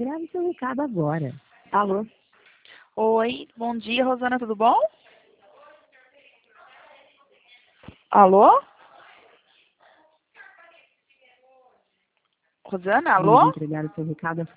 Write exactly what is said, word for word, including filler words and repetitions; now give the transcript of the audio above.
grave seu recado agora. Alô? Oi, bom dia, Rosana, tudo bom? Alô? Rosana, Vamos alô? entregar o seu recado